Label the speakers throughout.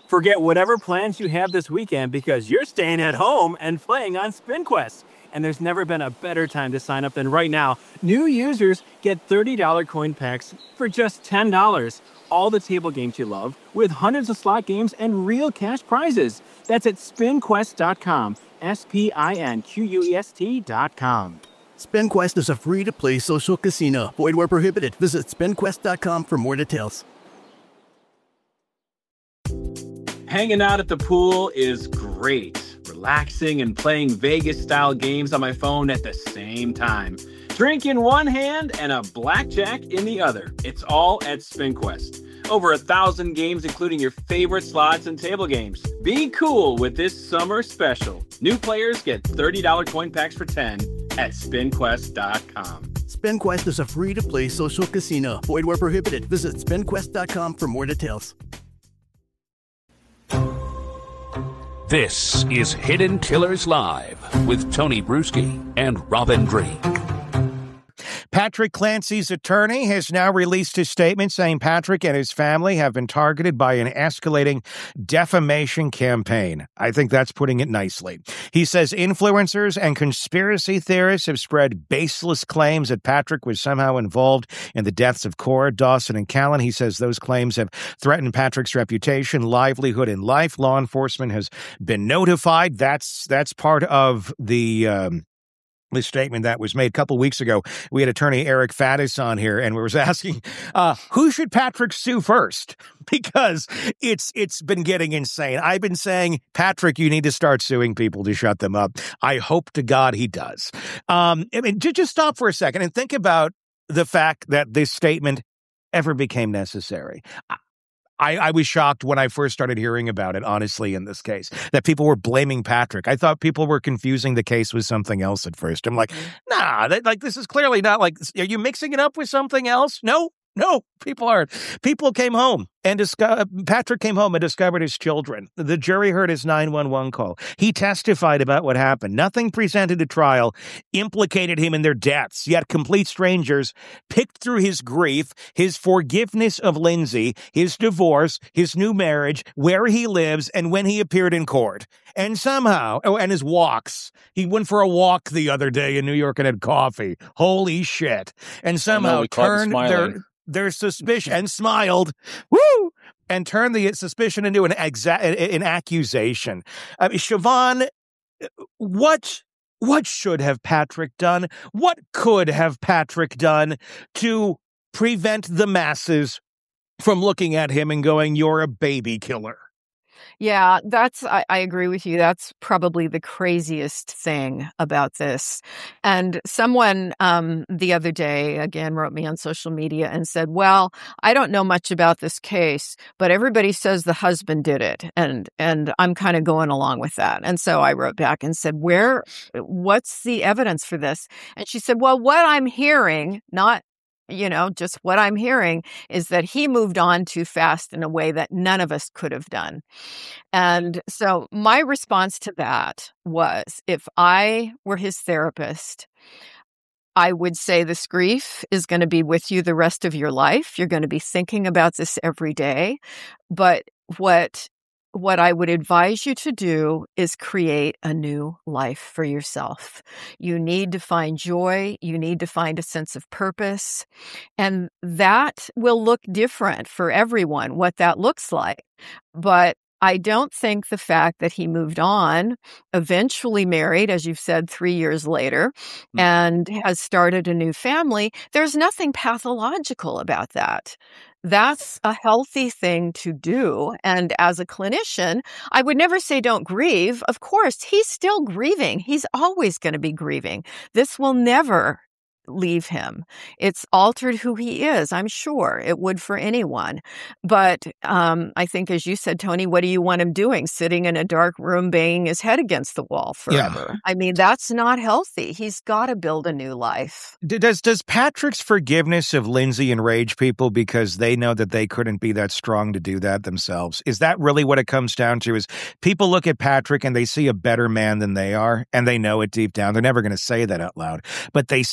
Speaker 1: Forget whatever plans you have this weekend because you're staying at home and playing on SpinQuest. And there's never been a better time to sign up than right now. New users get $30 coin packs for just $10. All the table games you love, with hundreds of slot games and real cash prizes. That's at spinquest.com. SPINQUEST.com.
Speaker 2: SpinQuest is a free-to-play social casino. Void where prohibited. Visit spinquest.com for more details.
Speaker 1: Hanging out at the pool is great. Relaxing and playing Vegas-style games on my phone at the same time. Drink in one hand and a blackjack in the other. It's all at SpinQuest. Over 1,000 games, including your favorite slots and table games. Be cool with this summer special. New players get $30 coin packs for $10 at spinquest.com.
Speaker 2: SpinQuest is a free-to-play social casino. Void where prohibited. Visit spinquest.com for more details.
Speaker 3: This is Hidden Killers Live with Tony Bruschi and Robin Dream.
Speaker 4: Patrick Clancy's attorney has now released his statement saying Patrick and his family have been targeted by an escalating defamation campaign. I think that's putting it nicely. He says influencers and conspiracy theorists have spread baseless claims that Patrick was somehow involved in the deaths of Cora, Dawson, and Callan. He says those claims have threatened Patrick's reputation, livelihood, and life. Law enforcement has been notified. That's part of the statement that was made a couple weeks ago. We had attorney Eric Faddis on here, and we was asking, who should Patrick sue first? Because it's been getting insane. I've been saying, Patrick, you need to start suing people to shut them up. I hope to God he does. Just stop for a second and think about the fact that this statement ever became necessary. I was shocked when I first started hearing about it, honestly, in this case, that people were blaming Patrick. I thought people were confusing the case with something else at first. I'm like, nah, this is clearly not like, are you mixing it up with something else? No, people aren't. People came home and Patrick came home and discovered his children. The jury heard his 911 call. He testified about what happened. Nothing presented at trial implicated him in their deaths, yet complete strangers picked through his grief, his forgiveness of Lindsay, his divorce, his new marriage, where he lives, and when he appeared in court. And somehow, and his walks. He went for a walk the other day in New York and had coffee. Holy shit. And somehow turned their suspicion and smiled. Woo! And turned the suspicion into an accusation. Siobhan, what should have Patrick done? What could have Patrick done to prevent the masses from looking at him and going, you're a baby killer?
Speaker 5: Yeah, I agree with you. That's probably the craziest thing about this. And someone the other day, again, wrote me on social media and said, well, I don't know much about this case, but everybody says the husband did it. And I'm kind of going along with that. And so I wrote back and said, what's the evidence for this? And she said, well, what I'm hearing, just what I'm hearing is that he moved on too fast in a way that none of us could have done. And so my response to that was, if I were his therapist, I would say this grief is going to be with you the rest of your life. You're going to be thinking about this every day. But what I would advise you to do is create a new life for yourself. You need to find joy. You need to find a sense of purpose. And that will look different for everyone, what that looks like. But I don't think the fact that he moved on, eventually married, as you've said, 3 years later, and has started a new family, there's nothing pathological about that. That's a healthy thing to do. And as a clinician, I would never say don't grieve. Of course, he's still grieving. He's always going to be grieving. This will never leave him. It's altered who he is. I'm sure it would for anyone. But I think, as you said, Tony, what do you want him doing? Sitting in a dark room, banging his head against the wall forever. Yeah. I mean, that's not healthy. He's got to build a new life.
Speaker 4: Does Patrick's forgiveness of Lindsay enrage people because they know that they couldn't be that strong to do that themselves? Is that really what it comes down to? Is people look at Patrick and they see a better man than they are, and they know it deep down. They're never going to say that out loud, but they see a better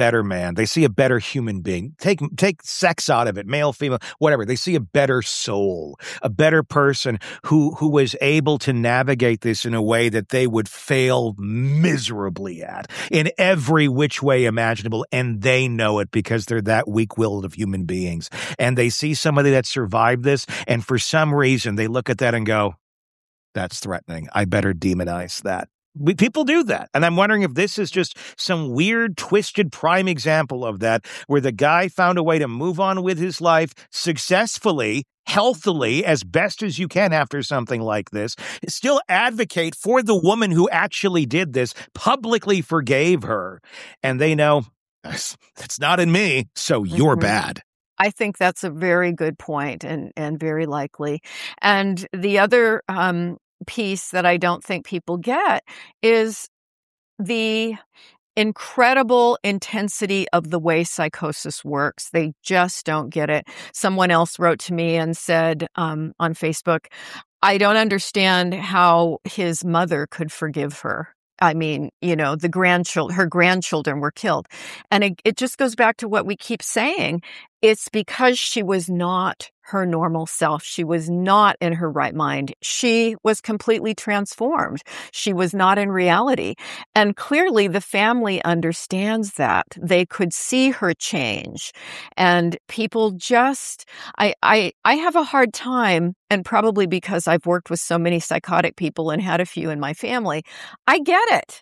Speaker 4: better man. They see a better human being. Take sex out of it, male, female, whatever. They see a better soul, a better person who was able to navigate this in a way that they would fail miserably at in every which way imaginable. And they know it because they're that weak-willed of human beings. And they see somebody that survived this, and for some reason they look at that and go, that's threatening. I better demonize that. People do that. And I'm wondering if this is just some weird, twisted prime example of that, where the guy found a way to move on with his life successfully, healthily, as best as you can after something like this, still advocate for the woman who actually did this, publicly forgave her. And they know, it's not in me, so you're bad.
Speaker 5: I think that's a very good point and very likely. And the other piece that I don't think people get is the incredible intensity of the way psychosis works. They just don't get it. Someone else wrote to me and said on Facebook, I don't understand how his mother could forgive her. I mean, her grandchildren were killed. And it just goes back to what we keep saying. It's because she was not her normal self. She was not in her right mind. She was completely transformed. She was not in reality. And clearly the family understands that. They could see her change. And people just, I have a hard time, and probably because I've worked with so many psychotic people and had a few in my family, I get it,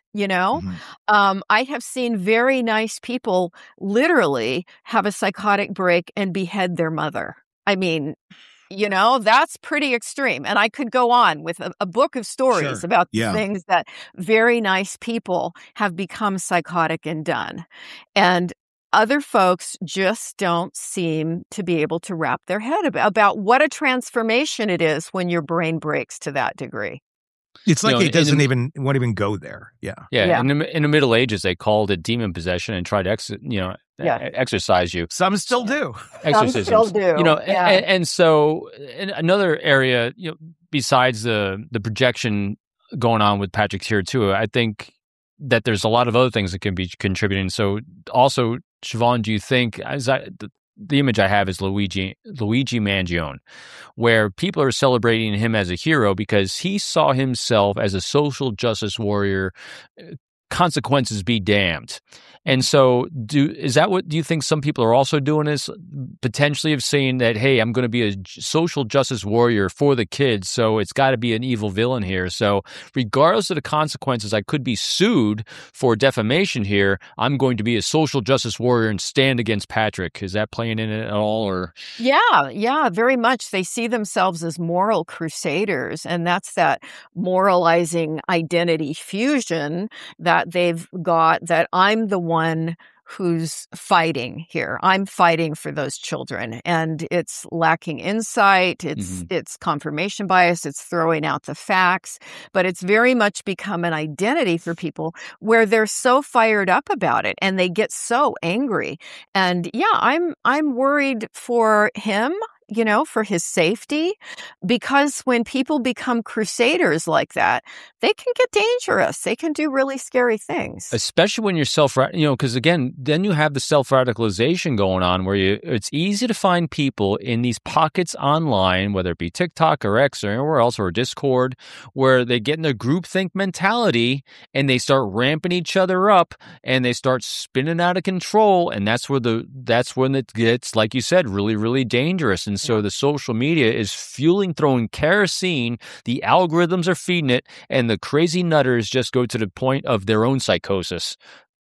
Speaker 5: I have seen very nice people literally have a psychotic break and behead their mother. I mean, that's pretty extreme. And I could go on with a book of stories about things that very nice people have become psychotic and done. And other folks just don't seem to be able to wrap their head about what a transformation it is when your brain breaks to that degree.
Speaker 4: It's like it doesn't even won't even go there. Yeah.
Speaker 6: In the Middle Ages, they called it demon possession and tried to exorcise you.
Speaker 4: Some still do.
Speaker 6: Exorcisms.
Speaker 5: Some still do.
Speaker 6: And so in another area, besides the projection going on with Patrick's here too, I think that there's a lot of other things that can be contributing. So also, Siobhan, do you think the image I have is Luigi Mangione, where people are celebrating him as a hero because he saw himself as a social justice warrior, consequences be damned. And so do you think some people are also doing this, potentially of saying that, hey, I'm going to be a social justice warrior for the kids, so it's got to be an evil villain here. So regardless of the consequences, I could be sued for defamation here. I'm going to be a social justice warrior and stand against Patrick. Is that playing in it at all? Or
Speaker 5: Yeah, very much. They see themselves as moral crusaders, and that's that moralizing identity fusion that they've got, that I'm the one who's fighting here. I'm fighting for those children. And it's lacking insight. It's confirmation bias. It's throwing out the facts. But it's very much become an identity for people where they're so fired up about it and they get so angry. And I'm worried for him, for his safety, because when people become crusaders like that, they can get dangerous. They can do really scary things.
Speaker 6: Especially when you're because again, then you have the self-radicalization going on where it's easy to find people in these pockets online, whether it be TikTok or X or anywhere else or Discord, where they get in their groupthink mentality and they start ramping each other up and they start spinning out of control. And that's when it gets, like you said, really, really dangerous. And so the social media is throwing kerosene, the algorithms are feeding it, and the crazy nutters just go to the point of their own psychosis.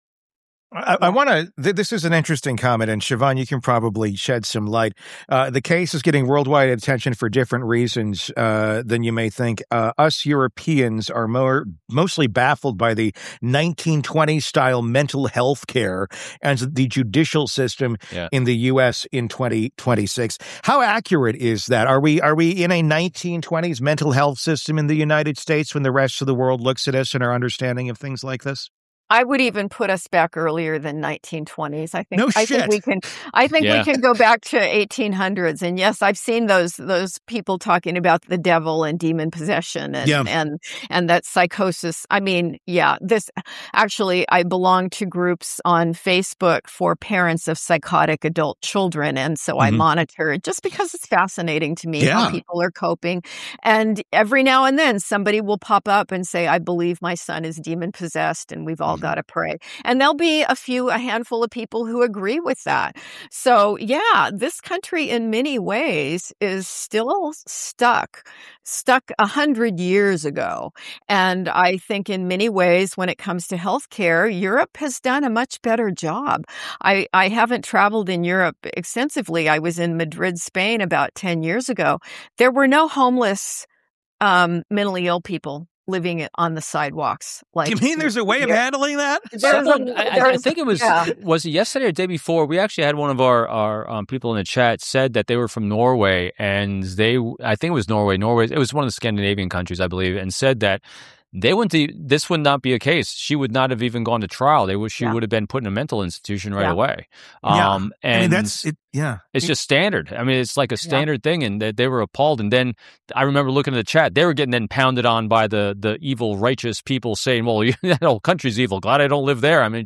Speaker 4: I want to, this is an interesting comment, and Siobhan, you can probably shed some light. The case is getting worldwide attention for different reasons than you may think. Us Europeans are mostly baffled by the 1920s-style mental health care and the judicial system in the U.S. in 2026. How accurate is that? Are we in a 1920s mental health system in the United States when the rest of the world looks at us and our understanding of things like this?
Speaker 5: I would even put us back earlier than 1920s. I think.
Speaker 4: No
Speaker 5: I
Speaker 4: shit.
Speaker 5: think we can. I think we can go back to 1800s. And yes, I've seen those people talking about the devil and demon possession and that psychosis. I mean, yeah. This actually, I belong to groups on Facebook for parents of psychotic adult children, and so I monitor it just because it's fascinating to me how people are coping. And every now and then, somebody will pop up and say, "I believe my son is demon possessed," and we've all got to pray. And there'll be a handful of people who agree with that. So yeah, this country in many ways is still stuck 100 years ago. And I think in many ways, when it comes to healthcare, Europe has done a much better job. I haven't traveled in Europe extensively. I was in Madrid, Spain about 10 years ago. There were no homeless mentally ill people living on the sidewalks. Like,
Speaker 4: you mean there's a way of handling that?
Speaker 6: I think it was it yesterday or the day before? We actually had one of our people in the chat said that they were from Norway, and I think it was Norway. It was one of the Scandinavian countries, I believe, and said that this would not be a case. She would not have even gone to trial. She would have been put in a mental institution right away. And I mean, that's it. Yeah. It's just standard. I mean, it's like a standard thing, and they were appalled. And then I remember looking at the chat, they were getting then pounded on by the evil, righteous people saying, well, that whole country's evil. Glad I don't live there. I mean,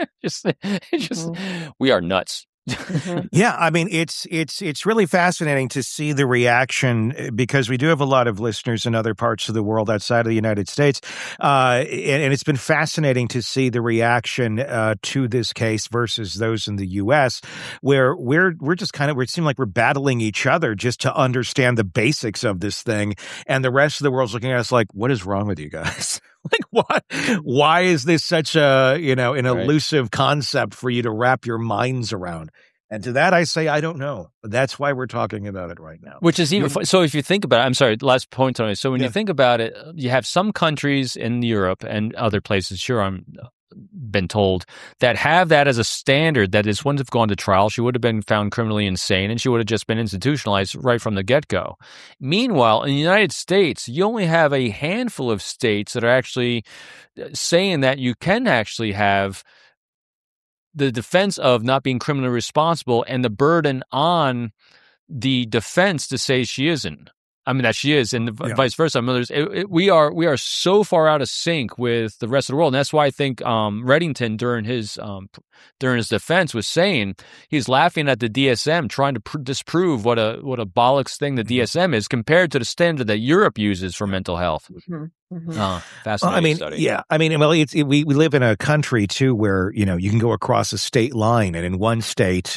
Speaker 6: we are nuts.
Speaker 4: Yeah, I mean, it's really fascinating to see the reaction, because we do have a lot of listeners in other parts of the world outside of the United States, and it's been fascinating to see the reaction to this case versus those in the U.S., where we're just it seems like we're battling each other just to understand the basics of this thing, and the rest of the world's looking at us like, what is wrong with you guys? Like, what? Why is this such an elusive concept for you to wrap your minds around? And to that, I say, I don't know. But that's why we're talking about it right now.
Speaker 6: Which is even so. If you think about it, I'm sorry, last point, Tony. So when you think about it, you have some countries in Europe and other places. Sure, I'm been told that have that as a standard, that is, wouldn't have gone to trial. She would have been found criminally insane, and she would have just been institutionalized right from the get-go. Meanwhile, in the United States, you only have a handful of states that are actually saying that you can actually have the defense of not being criminally responsible and the burden on the defense to say she isn't. I mean, that she is, and vice versa. I mean, we are so far out of sync with the rest of the world, and that's why I think Reddington during his defense was saying he's laughing at the DSM, trying to disprove what a bollocks thing the DSM is compared to the standard that Europe uses for mental health. Fascinating study.
Speaker 4: Yeah. I mean, well, we live in a country too where, you can go across a state line, and in one state,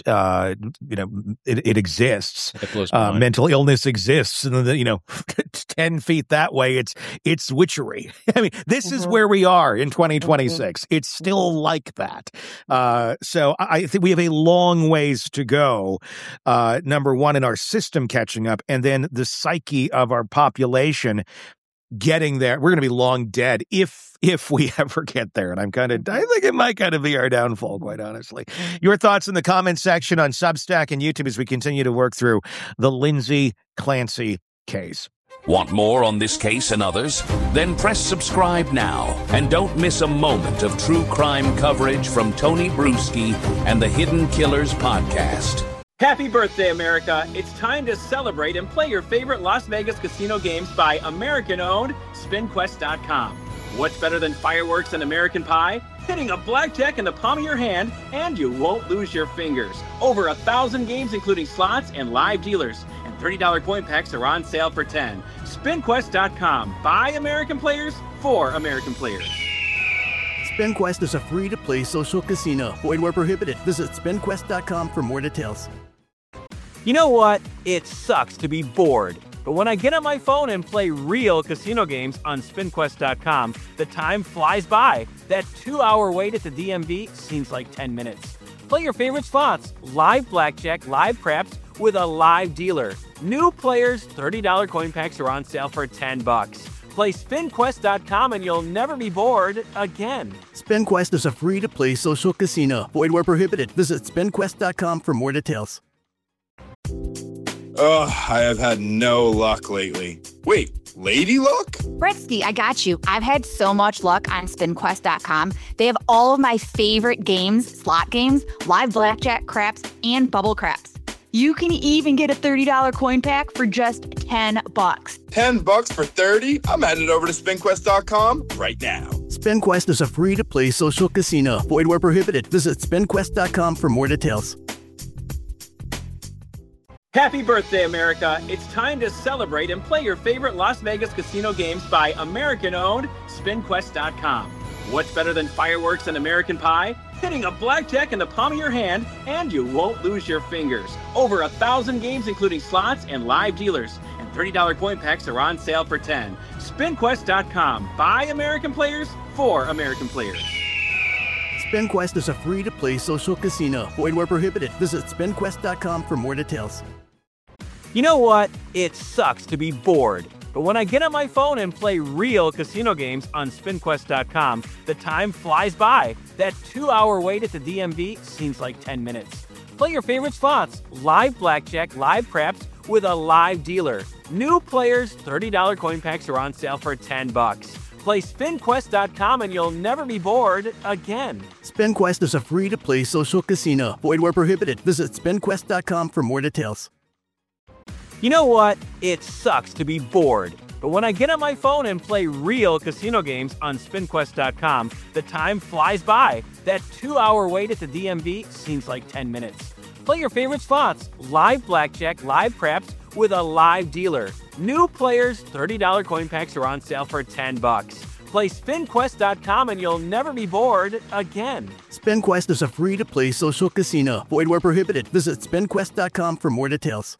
Speaker 4: it exists. Mental illness exists, and then 10 feet that way, it's witchery. I mean, this is where we are in 2026. It's still like that. So I think we have a long ways to go. Number one, in our system catching up, and then the psyche of our population getting there. We're going to be long dead if we ever get there. And I think it might kind of be our downfall, quite honestly. Your thoughts in the comments section on Substack and YouTube as we continue to work through the Lindsay Clancy case.
Speaker 3: Want more on this case and others? Then press subscribe now and don't miss a moment of true crime coverage from Tony Bruschi and the Hidden Killers podcast.
Speaker 1: Happy birthday, America. It's time to celebrate and play your favorite Las Vegas casino games by American-owned SpinQuest.com. What's better than fireworks and American pie? Hitting a blackjack in the palm of your hand, and you won't lose your fingers. Over 1,000 games, including slots and live dealers. And $30 coin packs are on sale for $10. SpinQuest.com. By American players, for American players.
Speaker 2: SpinQuest is a free-to-play social casino. Void where prohibited. Visit SpinQuest.com for more details.
Speaker 7: You know what? It sucks to be bored. But when I get on my phone and play real casino games on SpinQuest.com, the time flies by. That 2-hour wait at the DMV seems like 10 minutes. Play your favorite slots, live blackjack, live craps, with a live dealer. New players, $30 coin packs are on sale for $10. Play SpinQuest.com and you'll never be bored again.
Speaker 2: SpinQuest is a free-to-play social casino. Void where prohibited. Visit SpinQuest.com for more details.
Speaker 8: Oh, I have had no luck lately. Wait, lady luck?
Speaker 9: Britsky, I got you. I've had so much luck on SpinQuest.com. They have all of my favorite games, slot games, live blackjack, craps, and bubble craps. You can even get a $30 coin pack for just $10.
Speaker 8: $10 for 30? I'm headed over to SpinQuest.com right now.
Speaker 2: SpinQuest is a free-to-play social casino. Void where prohibited. Visit SpinQuest.com for more details.
Speaker 1: Happy birthday, America. It's time to celebrate and play your favorite Las Vegas casino games by American-owned SpinQuest.com. What's better than fireworks and American pie? Hitting a blackjack in the palm of your hand, and you won't lose your fingers. Over 1,000 games, including slots and live dealers. And $30 coin packs are on sale for $10. SpinQuest.com. By American players, for American players.
Speaker 2: SpinQuest is a free-to-play social casino. Void where prohibited. Visit SpinQuest.com for more details.
Speaker 7: You know what? It sucks to be bored. But when I get on my phone and play real casino games on SpinQuest.com, the time flies by. That 2-hour wait at the DMV seems like 10 minutes. Play your favorite slots, live blackjack, live craps, with a live dealer. New players, $30 coin packs are on sale for $10. Play SpinQuest.com and you'll never be bored again.
Speaker 2: SpinQuest is a free-to-play social casino. Void where prohibited. Visit SpinQuest.com for more details.
Speaker 7: You know what? It sucks to be bored. But when I get on my phone and play real casino games on SpinQuest.com, the time flies by. That 2-hour wait at the DMV seems like 10 minutes. Play your favorite slots, live blackjack, live craps, with a live dealer. New players, $30 coin packs are on sale for $10. Play SpinQuest.com and you'll never be bored again.
Speaker 2: SpinQuest is a free-to-play social casino. Void where prohibited. Visit SpinQuest.com for more details.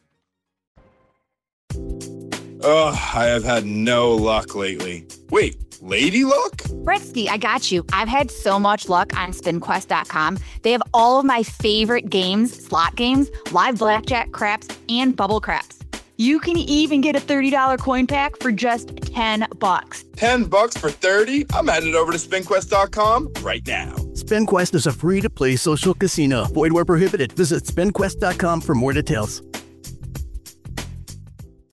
Speaker 8: Ugh, I have had no luck lately. Wait, lady luck?
Speaker 9: Britsky, I got you. I've had so much luck on SpinQuest.com. They have all of my favorite games, slot games, live blackjack, craps, and bubble craps. You can even get a $30 coin pack for just $10.
Speaker 8: $10 for 30? I'm headed over to SpinQuest.com right now.
Speaker 2: SpinQuest is a free-to-play social casino. Void where prohibited. Visit SpinQuest.com for more details.